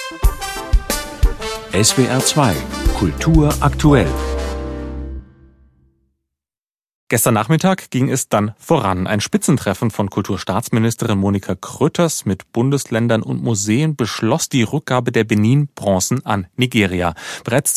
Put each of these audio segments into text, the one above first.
SWR 2 Kultur aktuell. Gestern Nachmittag ging es dann voran. Ein Spitzentreffen von Kulturstaatsministerin Monika Grütters mit Bundesländern und Museen beschloss die Rückgabe der Benin-Bronzen an Nigeria. Bereits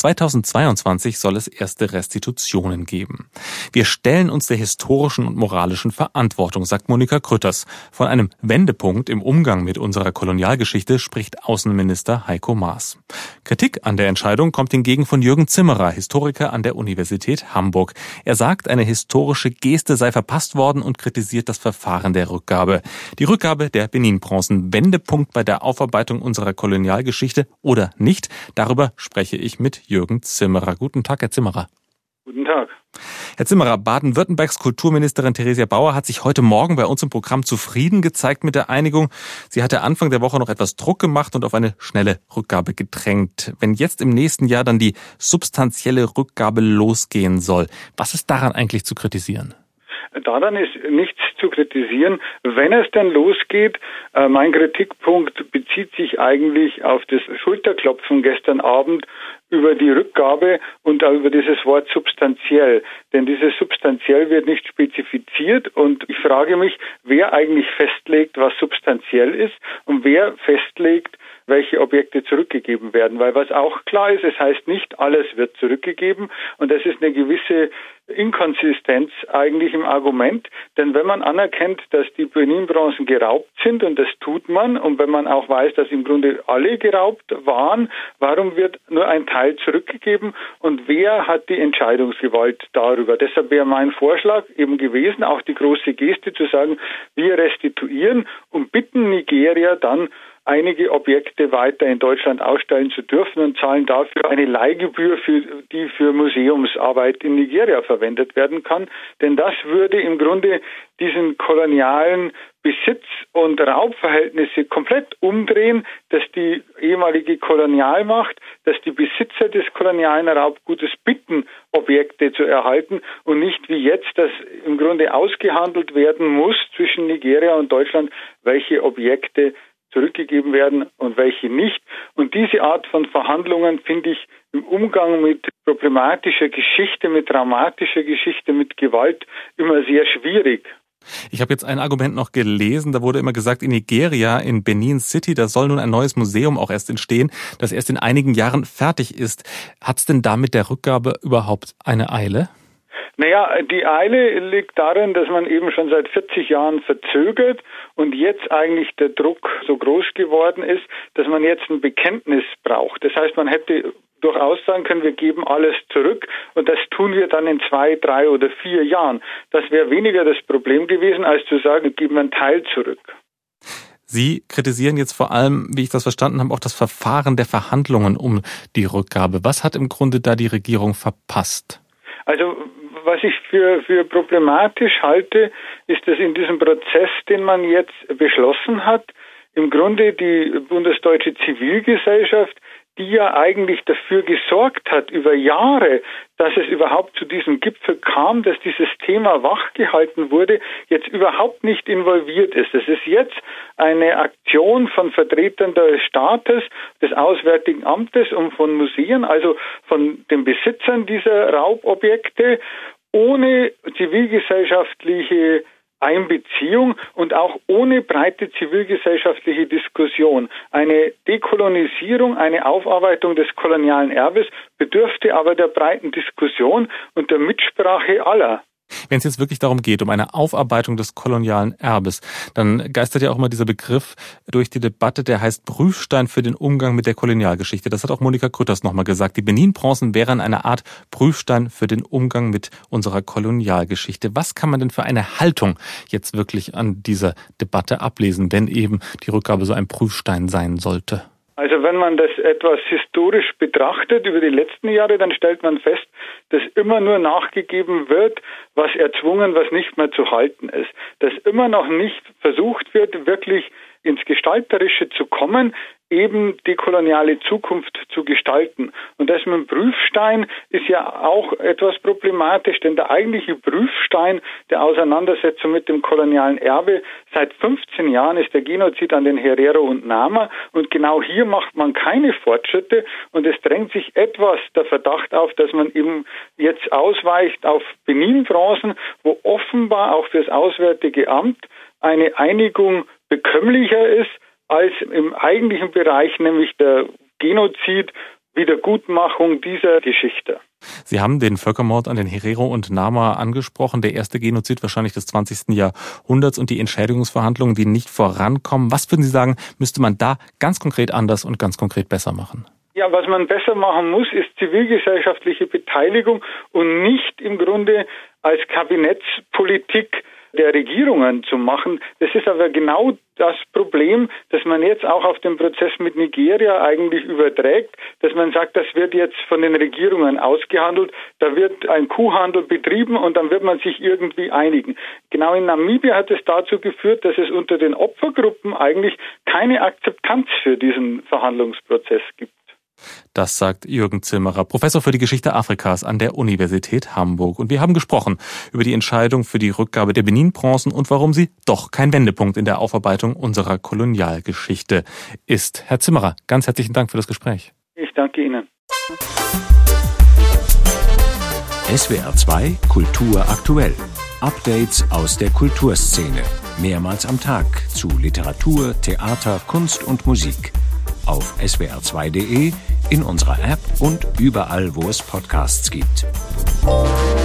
2022 soll es erste Restitutionen geben. Wir stellen uns der historischen und moralischen Verantwortung, sagt Monika Grütters. Von einem Wendepunkt im Umgang mit unserer Kolonialgeschichte spricht Außenminister Heiko Maas. Kritik an der Entscheidung kommt hingegen von Jürgen Zimmerer, Historiker an der Universität Hamburg. Er sagt, eine historische Geste sei verpasst worden und kritisiert das Verfahren der Rückgabe. Die Rückgabe der Benin-Bronzen, Wendepunkt bei der Aufarbeitung unserer Kolonialgeschichte oder nicht? Darüber spreche ich mit Jürgen Zimmerer. Guten Tag, Herr Zimmerer. Guten Tag. Herr Zimmerer, Baden-Württembergs Kulturministerin Theresia Bauer hat sich heute Morgen bei uns im Programm zufrieden gezeigt mit der Einigung. Sie hatte Anfang der Woche noch etwas Druck gemacht und auf eine schnelle Rückgabe gedrängt. Wenn jetzt im nächsten Jahr dann die substanzielle Rückgabe losgehen soll, was ist daran eigentlich zu kritisieren? Daran ist nichts zu kritisieren, wenn es denn losgeht. Mein Kritikpunkt bezieht sich eigentlich auf das Schulterklopfen gestern Abend über die Rückgabe und auch über dieses Wort substanziell. Denn dieses substanziell wird nicht spezifiziert und ich frage mich, wer eigentlich festlegt, was substanziell ist und wer festlegt, welche Objekte zurückgegeben werden. Weil was auch klar ist, es heißt nicht, alles wird zurückgegeben und das ist eine gewisse Inkonsistenz eigentlich im Argument. Denn wenn man anerkennt, dass die Benin-Bronzen geraubt sind und das tut man und wenn man auch weiß, dass im Grunde alle geraubt waren, warum wird nur ein Teil zurückgegeben und wer hat die Entscheidungsgewalt darüber? Deshalb wäre mein Vorschlag eben gewesen, auch die große Geste zu sagen, wir restituieren und bitten Nigeria dann, einige Objekte weiter in Deutschland ausstellen zu dürfen und zahlen dafür eine Leihgebühr, die für Museumsarbeit in Nigeria verwendet werden kann. Denn das würde im Grunde diesen kolonialen Besitz- und Raubverhältnisse komplett umdrehen, dass die ehemalige Kolonialmacht, dass die Besitzer des kolonialen Raubgutes bitten, Objekte zu erhalten und nicht wie jetzt, dass im Grunde ausgehandelt werden muss zwischen Nigeria und Deutschland, welche Objekte zurückgegeben werden und welche nicht. Und diese Art von Verhandlungen finde ich im Umgang mit problematischer Geschichte, mit dramatischer Geschichte, mit Gewalt immer sehr schwierig. Ich habe jetzt ein Argument noch gelesen, da wurde immer gesagt, in Nigeria, in Benin City, da soll nun ein neues Museum auch erst entstehen, das erst in einigen Jahren fertig ist. Hat es denn da mit der Rückgabe überhaupt eine Eile? Naja, die Eile liegt darin, dass man eben schon seit 40 Jahren verzögert und jetzt eigentlich der Druck so groß geworden ist, dass man jetzt ein Bekenntnis braucht. Das heißt, man hätte durchaus sagen können, wir geben alles zurück und das tun wir dann in 2, 3 oder 4 Jahren. Das wäre weniger das Problem gewesen, als zu sagen, wir geben einen Teil zurück. Sie kritisieren jetzt vor allem, wie ich das verstanden habe, auch das Verfahren der Verhandlungen um die Rückgabe. Was hat im Grunde da die Regierung verpasst? Also was ich für problematisch halte, ist, dass in diesem Prozess, den man jetzt beschlossen hat, im Grunde die bundesdeutsche Zivilgesellschaft, die ja eigentlich dafür gesorgt hat über Jahre, dass es überhaupt zu diesem Gipfel kam, dass dieses Thema wachgehalten wurde, jetzt überhaupt nicht involviert ist. Das ist jetzt eine Aktion von Vertretern des Staates, des Auswärtigen Amtes und von Museen, also von den Besitzern dieser Raubobjekte, ohne zivilgesellschaftliche Einbeziehung und auch ohne breite zivilgesellschaftliche Diskussion. Eine Dekolonisierung, eine Aufarbeitung des kolonialen Erbes bedürfte aber der breiten Diskussion und der Mitsprache aller. Wenn es jetzt wirklich darum geht, um eine Aufarbeitung des kolonialen Erbes, dann geistert ja auch immer dieser Begriff durch die Debatte, der heißt Prüfstein für den Umgang mit der Kolonialgeschichte. Das hat auch Monika Grütters nochmal gesagt. Die Benin-Bronzen wären eine Art Prüfstein für den Umgang mit unserer Kolonialgeschichte. Was kann man denn für eine Haltung jetzt wirklich an dieser Debatte ablesen, wenn eben die Rückgabe so ein Prüfstein sein sollte? Also wenn man das etwas historisch betrachtet über die letzten Jahre, dann stellt man fest, dass immer nur nachgegeben wird, was erzwungen, was nicht mehr zu halten ist. Dass immer noch nicht versucht wird, wirklich ins Gestalterische zu kommen, eben die koloniale Zukunft zu gestalten. Und das mit dem Prüfstein ist ja auch etwas problematisch, denn der eigentliche Prüfstein der Auseinandersetzung mit dem kolonialen Erbe, seit 15 Jahren ist der Genozid an den Herero und Nama, und genau hier macht man keine Fortschritte, und es drängt sich etwas der Verdacht auf, dass man eben jetzt ausweicht auf Benin-Bronzen, wo offenbar auch fürs Auswärtige Amt eine Einigung bekömmlicher ist als im eigentlichen Bereich, nämlich der Genozid, Wiedergutmachung dieser Geschichte. Sie haben den Völkermord an den Herero und Nama angesprochen, der erste Genozid wahrscheinlich des 20. Jahrhunderts und die Entschädigungsverhandlungen, die nicht vorankommen. Was würden Sie sagen, müsste man da ganz konkret anders und ganz konkret besser machen? Ja, was man besser machen muss, ist zivilgesellschaftliche Beteiligung und nicht im Grunde als Kabinettspolitik der Regierungen zu machen. Das ist aber genau das Problem, dass man jetzt auch auf den Prozess mit Nigeria eigentlich überträgt, dass man sagt, das wird jetzt von den Regierungen ausgehandelt, da wird ein Kuhhandel betrieben und dann wird man sich irgendwie einigen. Genau in Namibia hat es dazu geführt, dass es unter den Opfergruppen eigentlich keine Akzeptanz für diesen Verhandlungsprozess gibt. Das sagt Jürgen Zimmerer, Professor für die Geschichte Afrikas an der Universität Hamburg. Und wir haben gesprochen über die Entscheidung für die Rückgabe der Benin-Bronzen und warum sie doch kein Wendepunkt in der Aufarbeitung unserer Kolonialgeschichte ist. Herr Zimmerer, ganz herzlichen Dank für das Gespräch. Ich danke Ihnen. SWR 2 Kultur aktuell. Updates aus der Kulturszene. Mehrmals am Tag zu Literatur, Theater, Kunst und Musik. Auf swr2.de, in unserer App und überall, wo es Podcasts gibt.